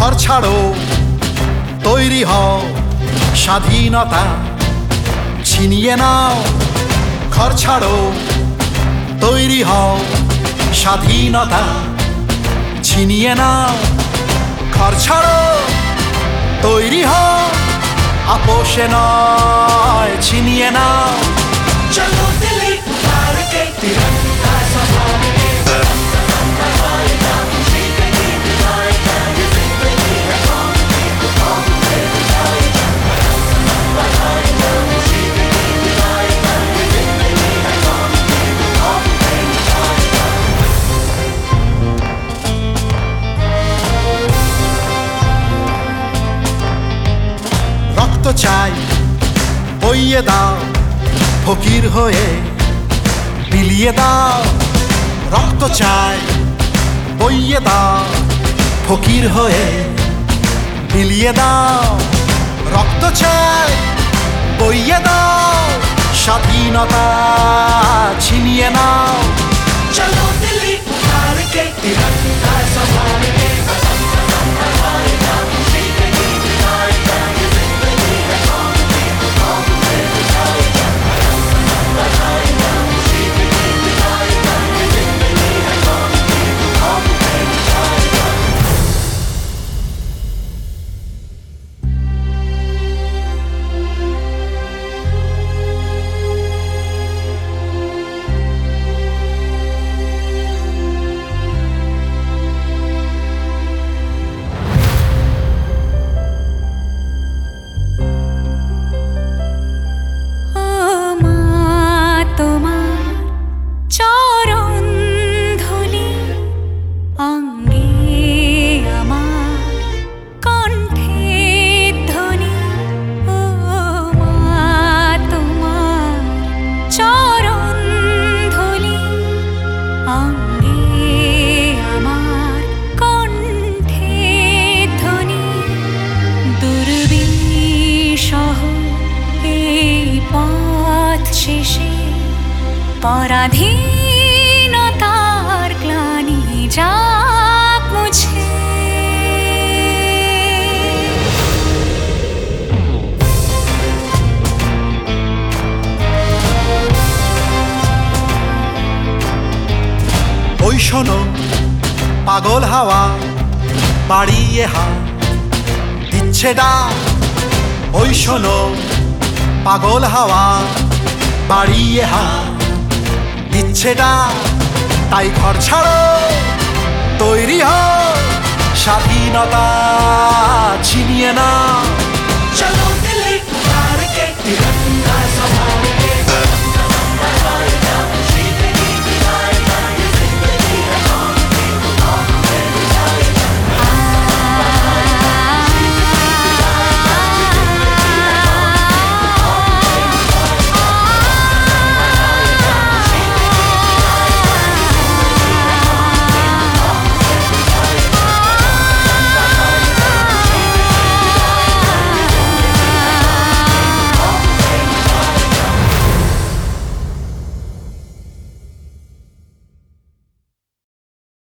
ঘর ছাড়ো, তৈরি হও, স্বাধীনতা ছিনিয়ে নাও। ঘর ছাড়ো, তৈরি হও, স্বাধীনতা ছিনিয়ে নাও। ঘর ছাড়ো, তৈরি হও, আপোষে নয় ছিনিয়ে নাও। चलो दिल्ली पुकार के तिरंगा संभालेंगे, संभालेगा, खुशी के गीत गाएगा, ये जिंदगी है कौन सी तो कौन से बचाएगा, बचाएगा, खुशी के गीत गाएगा, ये जिंदगी है कौन सी तो कौन से बचाएगा। রক্ত চাই, বইয়ে দাও, ফকির হয়ে বিলিয়ে দাও। রক্ত চাই, বইয়ে দাও, ফকির হয়ে বিলিয়ে দাও। রক্ত চাই, বইয়ে দাও, স্বাধীনতা ছিনিয়ে নাও। चलो दिल्ली पुकार के तिरंगा संभालेंगे, संभालेगा, खुशी के गीत गाएगा, ये जिंदगी है कौन सी तो कौन से बचाएगा, बचाएगा, खुशी के गीत गाएगा, ये जिंदगी है कौन सी तो कौन से बचाएगा। পরাধীনতার গ্লানি যাক মুছে, ওই শোনো, পাগল হাওয়া বাড়িয়ে হাত দিচ্ছে ডাক। ওই শোনো, পাগল হাওয়া বাড়িয়ে হাত দিচ্ছে ডাক। তাই ঘর ছাড়ো, তৈরি হও, স্বাধীনতা ছিনিয়ে নাও। चलो दिल्ली पुकार के तिरंगा